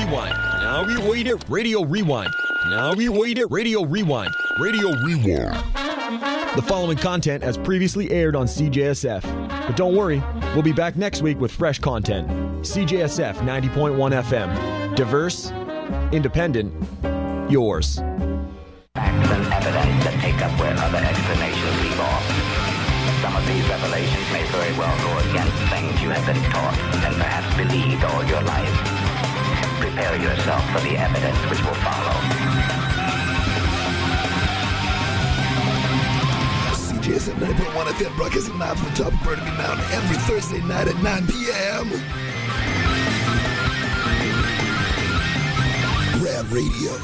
Rewind. Now we wait it. Radio Rewind. Now we wait it. Radio Rewind. Radio Rewind. The following content has previously aired on CJSF. But don't worry, we'll be back next week with fresh content. CJSF 90.1 FM. Diverse, independent, yours. Facts and evidence that take up where other explanations leave off. Some of these revelations may very well go against things you have been taught and perhaps believed all your life. Prepare yourself for the evidence which will follow. CJSF 90.1 FM broadcasting live from the top of Burnaby Mountain every Thursday night at 9 p.m. Rad Radio.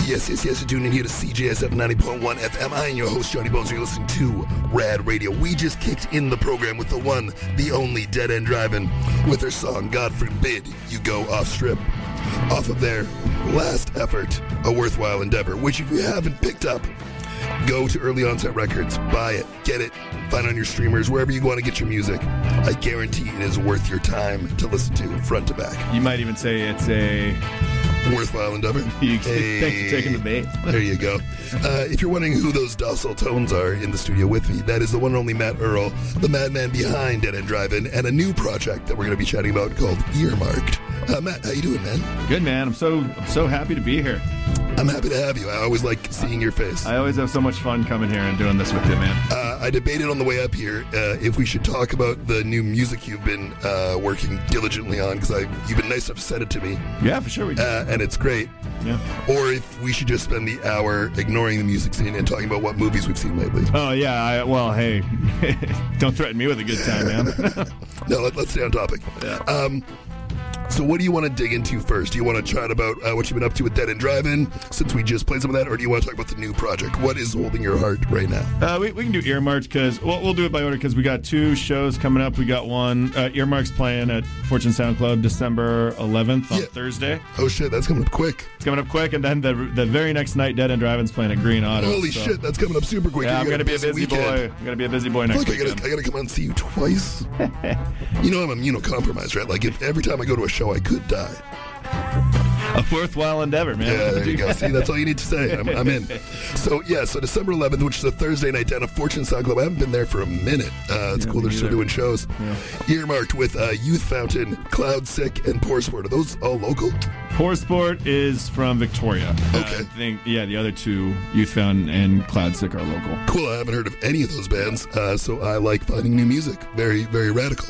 Yes, you're tuning in here to CJSF 90.1 FM. I am your host, Johnny Bones. You're listening to Rad Radio. We just kicked in the program with the one, the only Dead End Driving with their song, God Forbid You Go Off Strip, off of their last effort, A Worthwhile Endeavor, which if you haven't picked up, go to Early Onset Records, buy it, get it, find it on your streamers, wherever you want to get your music. I guarantee it is worth your time to listen to front to back. You might even say it's a worthwhile endeavor. Thanks for taking the bait. There you go. If you're wondering who those docile tones are in the studio with me, that is the one and only Matt Earl, the madman behind Dead End Driving, and a new project that we're going to be chatting about called Earmarked. Matt, how you doing, man? Good, man. I'm so happy to be here. I'm happy to have you. I always like seeing your face. I always have so much fun coming here and doing this with you, man. I debated on the way up here if we should talk about the new music you've been working diligently on, because you've been nice enough to send it to me. Yeah, for sure we can. And it's great. Yeah. Or if we should just spend the hour ignoring the music scene and talking about what movies we've seen lately. Oh, yeah. Well, hey, don't threaten me with a good time, man. No, let's stay on topic. Yeah. So what do you want to dig into first? Do you want to chat about what you've been up to with Dead End Driving, since we just played some of that, or do you want to talk about the new project? What is holding your heart right now? We can do Earmarked, because we'll do it by order, because we got two shows coming up. We got one, Earmarked's playing at Fortune Sound Club December 11th on Thursday. Oh shit, that's coming up quick. It's coming up quick, and then the very next night, Dead End Driving's playing at Green Auto. Holy shit, that's coming up super quick. Yeah, I'm going to be a busy boy. I'm going to be a busy boy next week. I got to come out and see you twice. You know I'm immunocompromised, right? Like, if every time I go to a show, I could die. A worthwhile endeavor, man. Yeah, there you go. See, that's all you need to say. I'm in. So December 11th, which is a Thursday night down at Fortune Sound Club. I haven't been there for a minute. It's cool they're still doing shows. Yeah. Earmarked with Youth Fountain, Cloud Sick, and Poor Sport. Are those all local? Poor Sport is from Victoria. Okay. I think, the other two, Youth Fountain and Cloud Sick, are local. Cool. I haven't heard of any of those bands, so I like finding new music. Very, very radical.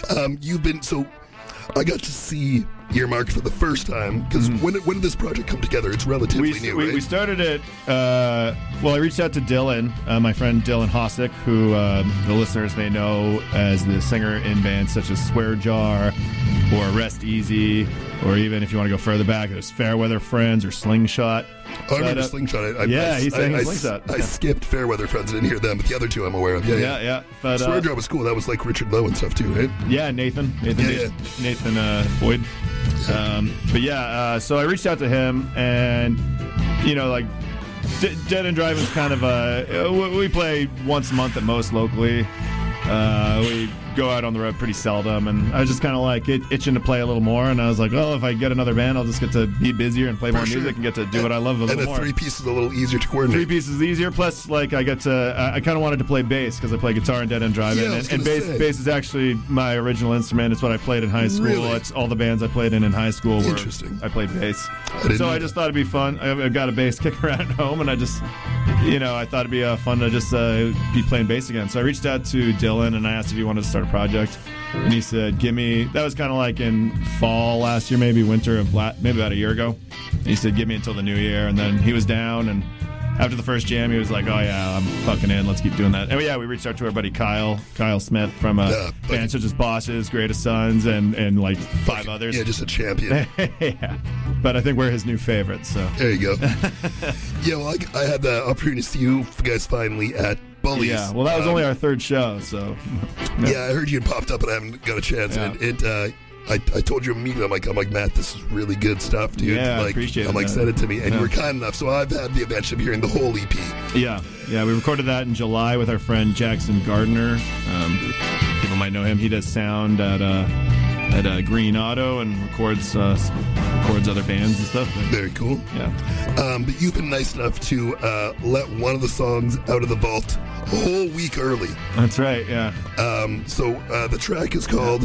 I got to see Earmarked for the first time, because when did this project come together? It's relatively new, right? We started it, I reached out to Dylan, my friend Dylan Hosick, who the listeners may know as the singer in bands such as Swear Jar or Rest Easy, or even if you want to go further back, there's Fairweather Friends or Slingshot. Oh, I remember Slingshot. He sang Slingshot. I skipped Fairweather Friends. I didn't hear them, but the other two I'm aware of. Yeah. But, Swear Jar was cool. That was like Richard Lowe and stuff too, right? Yeah, Nathan Boyd. So I reached out to him, and Dead End Driving is kind of we play once a month at most locally. We go out on the road pretty seldom, and I was just kind of like itching to play a little more, and I was like, well, if I get another band, I'll just get to be busier and play more music and get to do what I love a little more. And the 3-piece is a little easier to coordinate. 3-piece is easier, plus like I kind of wanted to play bass, because I play guitar in Dead End Driving, and bass is actually my original instrument. It's what I played in high school. Really? It's all the bands I played in high school where I played bass. I just thought it'd be fun. I've got a bass kicking around at home, and I just, I thought it'd be fun to just be playing bass again. So I reached out to Dylan, and I asked if he wanted to start a project. And he said, that was kind of like in fall last year, maybe winter of maybe about a year ago. And he said, give me until the new year. And then he was down, and after the first jam, he was like, oh yeah, I'm fucking in, let's keep doing that. And we reached out to our buddy Kyle Smith from bands such as Bosses, Greatest Sons, and like 5 others. Yeah, just a champion. Yeah. But I think we're his new favorites, so. There you go. I had the opportunity to see you guys finally at Bullies. Yeah, well, that was only our third show, so. Yeah, I heard you had popped up, and I haven't got a chance. Yeah. And I told you immediately, I'm like, Matt, this is really good stuff, dude. Yeah, I appreciate it. I'm like, send it to me, and you were kind enough, so I've had the advantage of hearing the whole EP. Yeah, we recorded that in July with our friend Jackson Gardner. People might know him. He does sound at Green Auto and records other bands and stuff. Very cool. Yeah. But you've been nice enough to let one of the songs out of the vault a whole week early. That's right, yeah. So the track is called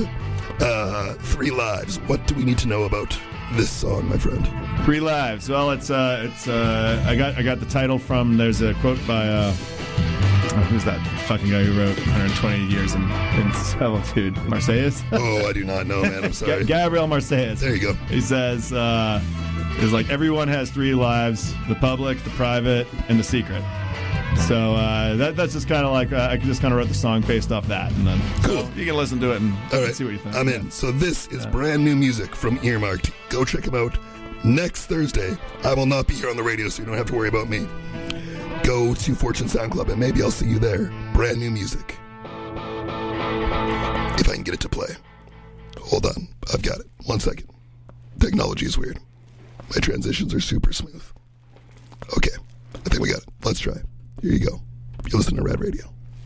3 Lives. What do we need to know about this song, my friend? 3 Lives. Well, it's I got the title from, there's a quote by who's that fucking guy who wrote 120 Years in Solitude? Marseillaise? Oh, I do not know, man. I'm sorry. Gabriel Marseillaise. There you go. He says, it's like everyone has 3 lives: the public, the private, and the secret. So that's just kind of like I just kind of wrote the song based off that, and then cool. You can listen to it and see what you think. I'm in. So this is brand new music from Earmarked. Go check them out next Thursday, I will not be here on the radio, so you don't have to worry about me. Go to Fortune Sound Club, and maybe I'll see you there. Brand new music. If I can get it to play. Hold on. I've got it. 1 second. Technology is weird. My transitions are super smooth. Okay. I think we got it. Let's try. Here you go. You listen to Rad Radio.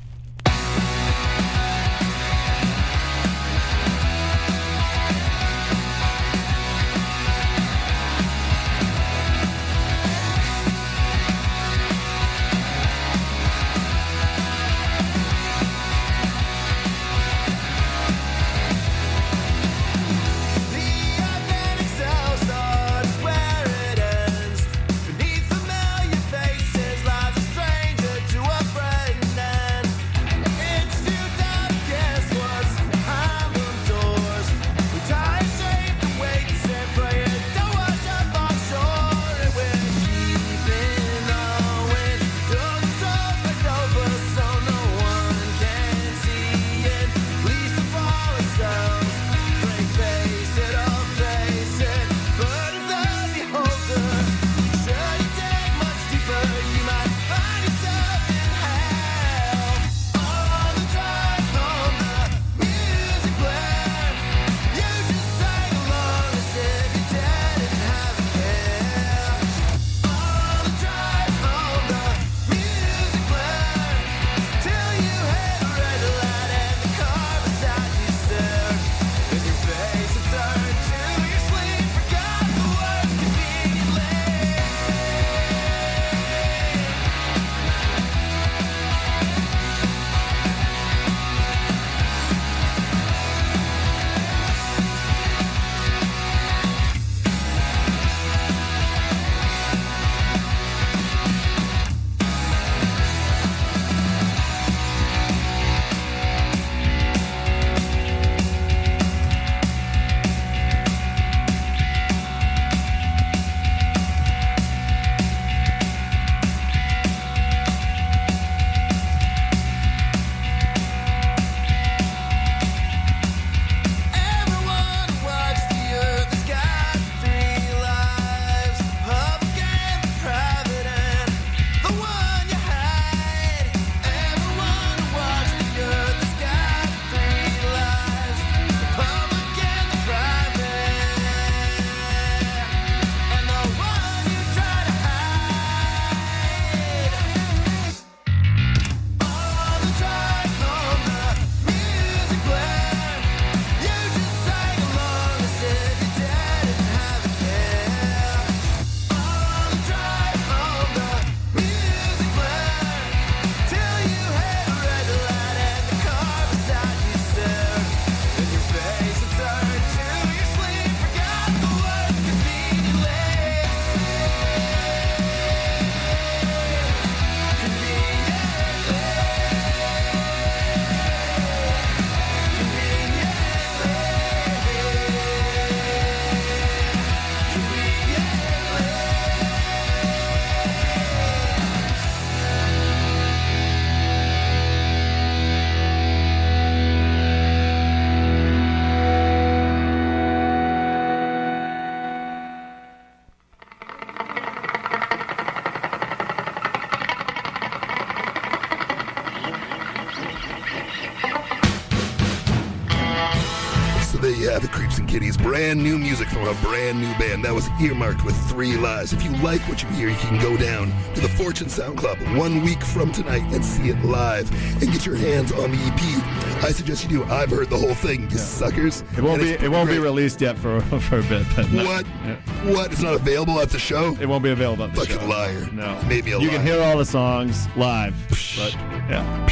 There you have it, Creeps and Kitties. Brand new music from a brand new band. That was Earmarked with 3 Lies. If you like what you hear, you can go down to the Fortune Sound Club 1 week from tonight and see it live and get your hands on the EP. I suggest you do. I've heard the whole thing, you suckers. It won't be released yet for a bit. But no. What? Yeah. What? It's not available at the show? It won't be available at the show. Fucking liar. No. Maybe You can hear all the songs live. But yeah.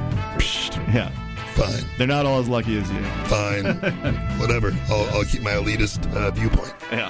Yeah. Fine. They're not all as lucky as you. Fine. Whatever. I'll keep my elitist viewpoint. Yeah.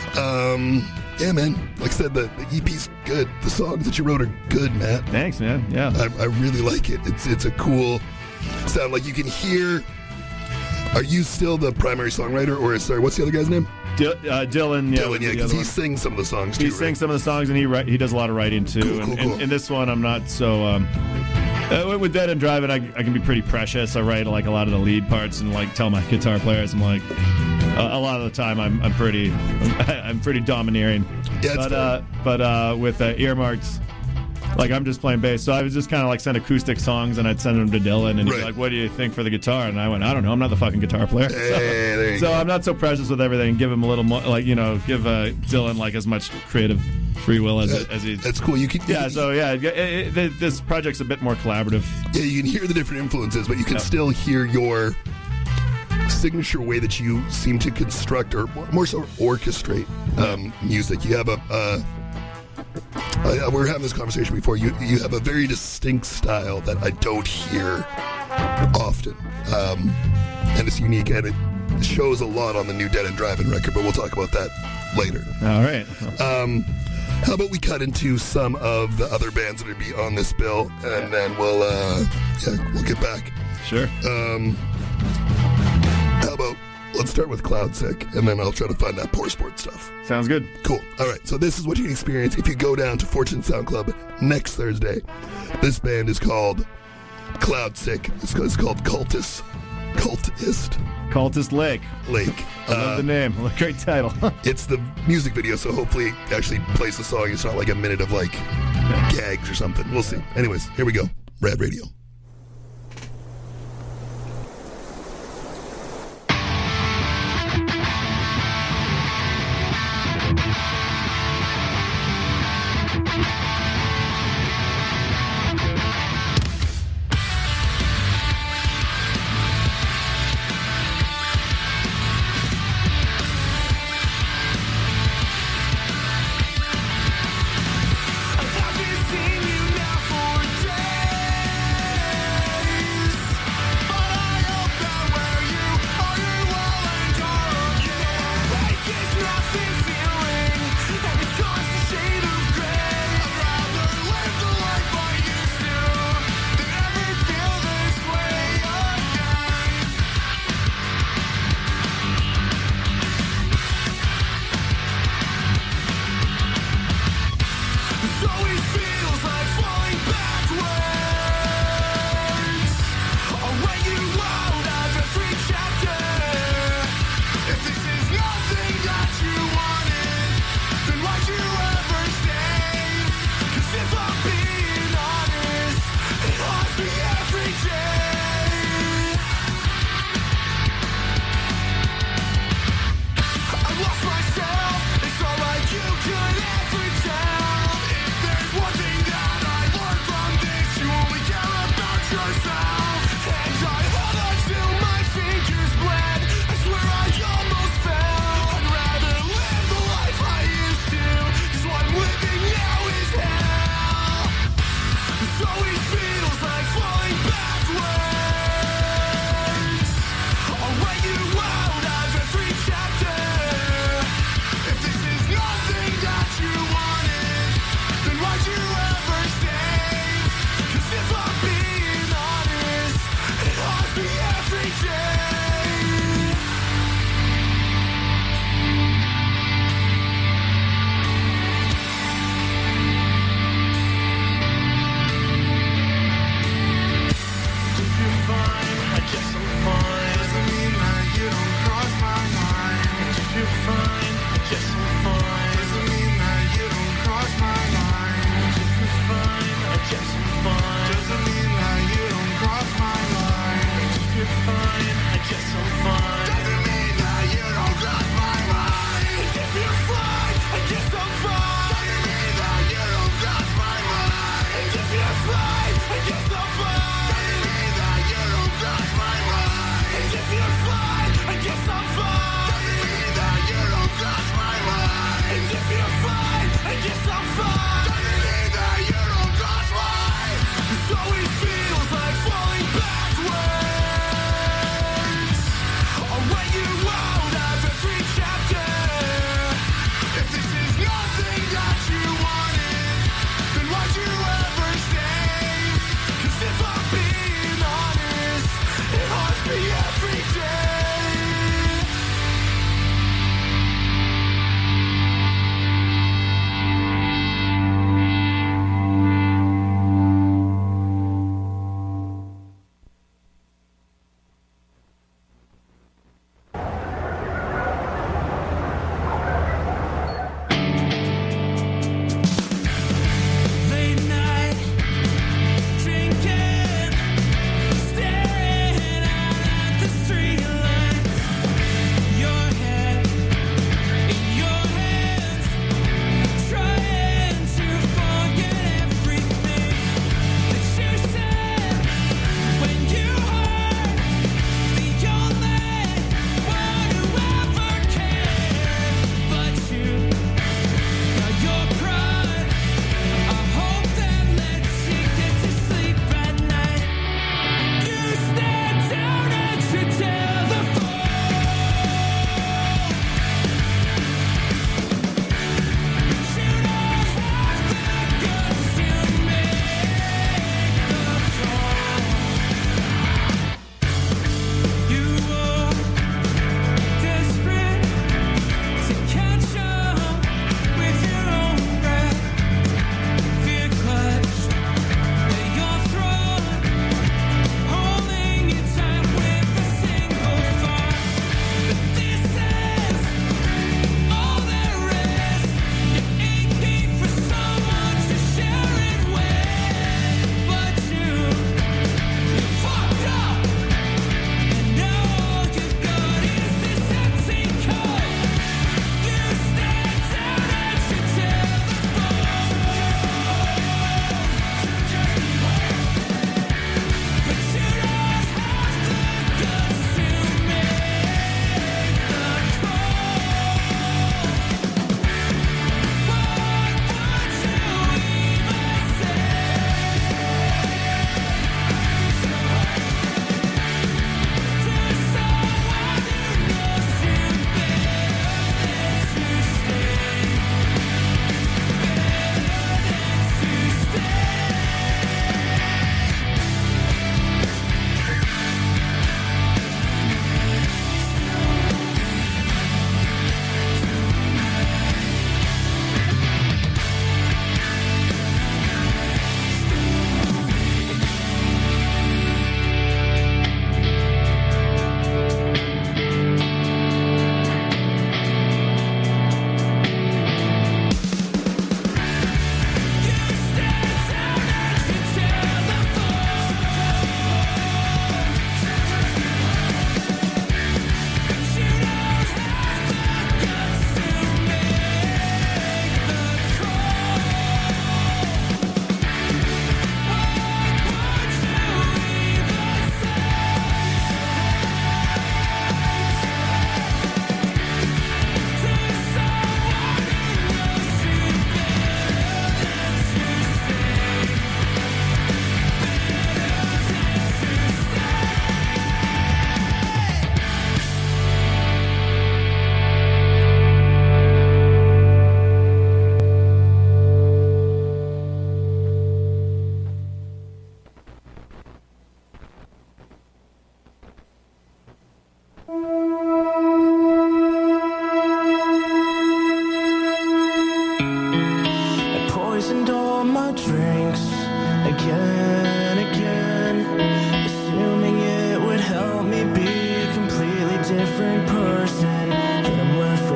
Yeah, man. Like I said, the EP's good. The songs that you wrote are good, Matt. Thanks, man. Yeah. I really like it. It's a cool sound. Like you can hear. Are you still the primary songwriter, or sorry, what's the other guy's name? Dylan. Yeah, Dylan, yeah, because he sings some of the songs too. He sings some of the songs, and he does a lot of writing too. Cool. And this one, I'm not so. With Dead and Driving, I can be pretty precious. I write like a lot of the lead parts and like tell my guitar players, I'm like, a lot of the time I'm pretty domineering. Yeah, but with Earmarked, like I'm just playing bass, so I was just kind of like send acoustic songs, and I'd send them to Dylan, and he'd be like, "What do you think for the guitar?" And I went, "I don't know, I'm not the fucking guitar player." So I'm not so precious with everything. Give him a little more, like give Dylan like as much creative free will as he. That's cool. This project's a bit more collaborative. Yeah, you can hear the different influences, but you can still hear your signature way that you seem to construct, or more so orchestrate music. You have we were having this conversation before. You have a very distinct style that I don't hear often, and it's unique, and it shows a lot on the new Dead and Driving record. But we'll talk about that later. All right. How about we cut into some of the other bands that would be on this bill, and then we'll get back. Sure. How about let's start with Cloudsick, and then I'll try to find that Poor Sport stuff. Sounds good. Cool. All right, so this is what you can experience if you go down to Fortune Sound Club next Thursday. This band is called Cloudsick. It's called Cultist Lake. I love the name. Great title. It's the music video, so hopefully it actually plays the song. It's not like a minute of like gags or something. We'll see. Anyways, here we go. Rad Radio. I've been seeing you now for a day.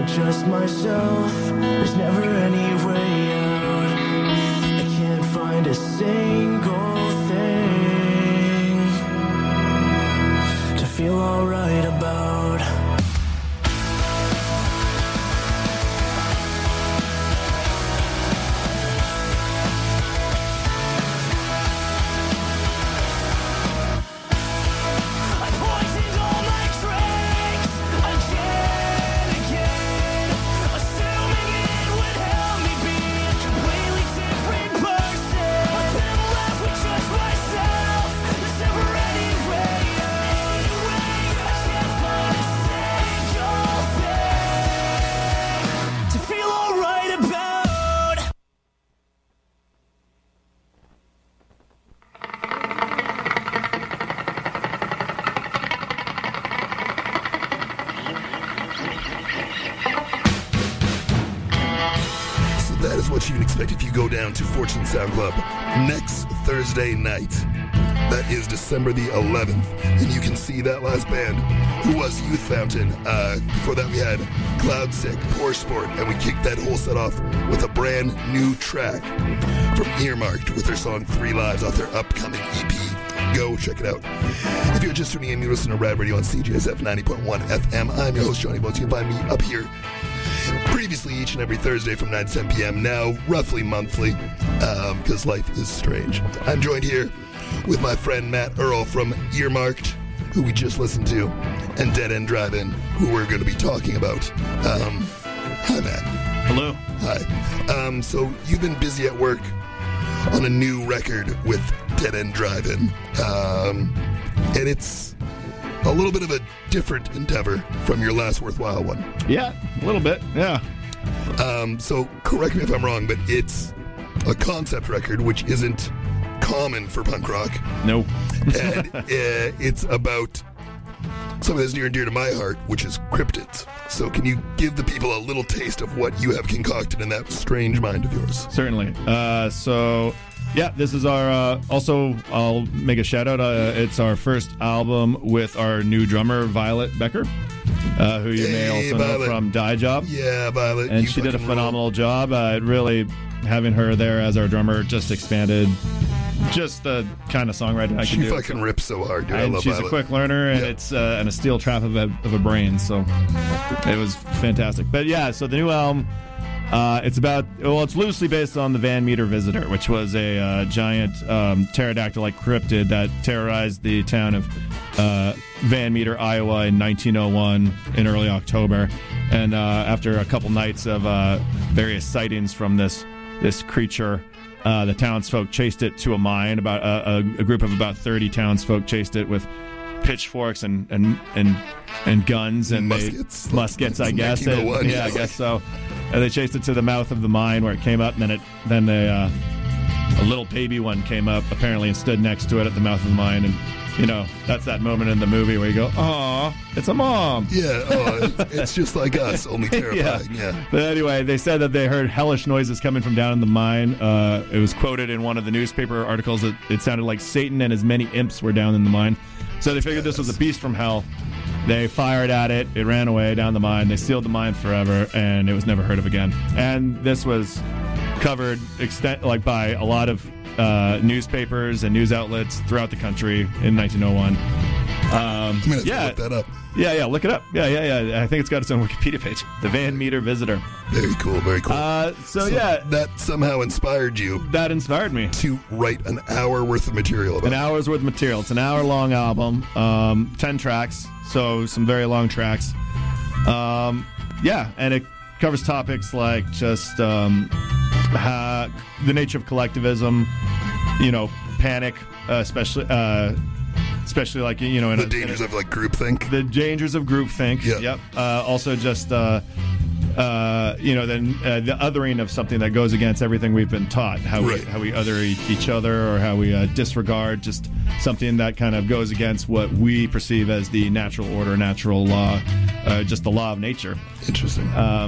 just myself. There's never any way out. I can't find a single thing to feel alright about. If you go down to Fortune Sound Club next Thursday night, that is December the 11th, and you can see that last band, who was Youth Fountain. Before that we had Cloudsick, Poor Sport, and we kicked that whole set off with a brand new track from Earmarked with their song 3 Lives off their upcoming EP. Go check it out. If you're just tuning in, you listen to Rad Radio on CJSF 90.1 FM. I'm your host, Johnny Bones. You can find me up here previously each and every Thursday from 9 to 10 p.m. Now roughly monthly, because life is strange. I'm joined here with my friend Matt Earl from Earmarked, who we just listened to, and Dead End Drive-In, who we're going to be talking about. Hi, Matt. Hello. Hi. So you've been busy at work on a new record with Dead End Drive-In, and it's a little bit of a different endeavor from your last worthwhile one. Yeah, a little bit, yeah. So correct me if I'm wrong, but it's a concept record, which isn't common for punk rock. No. And it's about something that's near and dear to my heart, which is cryptids. So can you give the people a little taste of what you have concocted in that strange mind of yours? Certainly. Yeah, this is our, also, I'll make a shout out, it's our first album with our new drummer, Violet Becker, who you may also know from Die Job. Yeah, Violet. And she did a phenomenal job. Really, having her there as our drummer just expanded just the kind of songwriting I can do. She fucking rips so hard, dude. I love she's Violet. A quick learner, and it's and a steel trap of a brain, so it was fantastic. But yeah, so the new album, it's loosely based on the Van Meter Visitor, which was a giant pterodactyl-like cryptid that terrorized the town of Van Meter, Iowa in 1901 in early October. And after a couple nights of various sightings from this creature, the townsfolk chased it to a mine. About a group of about 30 townsfolk chased it with pitchforks and guns and muskets, I guess. I guess so. And they chased it to the mouth of the mine where it came up, and then a little baby one came up apparently and stood next to it at the mouth of the mine. And you know, that's that moment in the movie where you go, "Aw, it's a mom." Yeah, it's just like us, only terrifying. Yeah. But anyway, they said that they heard hellish noises coming from down in the mine. It was quoted in one of the newspaper articles that it sounded like Satan and his many imps were down in the mine. So they figured this was a beast from hell. They fired at it. It ran away down the mine. They sealed the mine forever, and it was never heard of again. And this was covered by a lot of newspapers and news outlets throughout the country in 1901. I'm gonna look that up. Yeah, look it up. Yeah. I think it's got its own Wikipedia page. The Van Meter Visitor. Very cool, very cool. So yeah. That somehow inspired you. That inspired me. To write an hour worth of material about it. An hour's worth of material. It's an hour-long album, 10 tracks, so some very long tracks. And it covers topics like just the nature of collectivism, panic, especially like, in the dangers of like groupthink. The dangers of groupthink. Yeah. Yep. Also just the othering of something that goes against everything we've been taught. How we other each other, or how we disregard just something that kind of goes against what we perceive as the natural order, natural law, just the law of nature. Interesting.